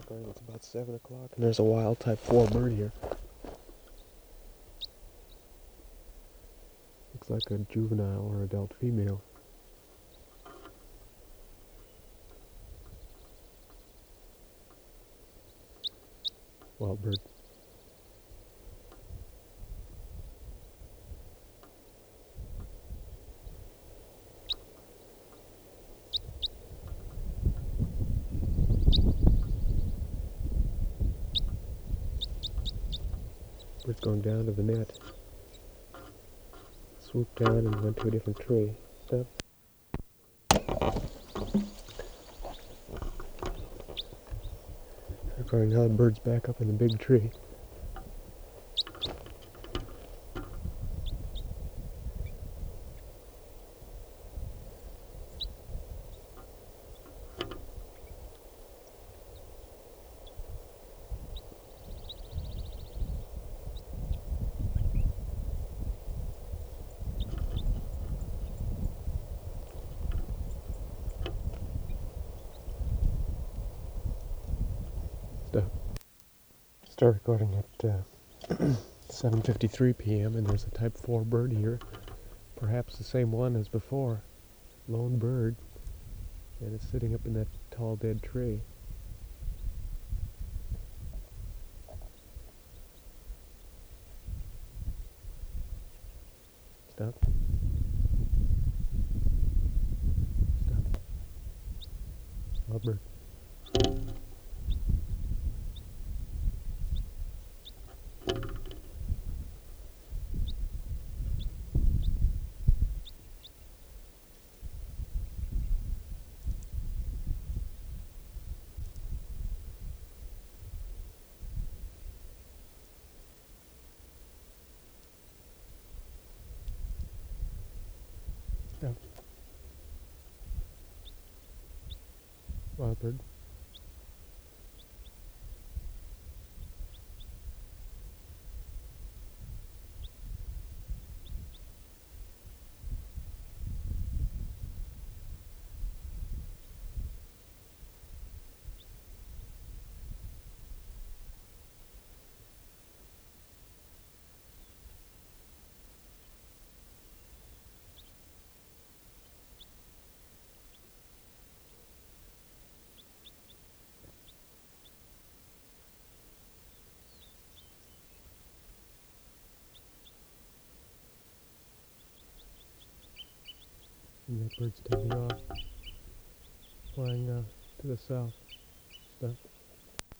spring. It's about 7 o'clock, and there's a wild type 4 bird here. Looks like a juvenile or adult female. Wild bird. Bird's going down to the net. Swooped down and went to a different tree. Stop. Recording how the bird's back up in the big tree. Stop. Start recording at 7:53 p.m. and there's a type 4 bird here. Perhaps the same one as before. Lone bird. And it's sitting up in that tall dead tree. Stop. Stop. Wild bird. Stop. Wild bird. And that bird's taking off, flying to the south. Stop.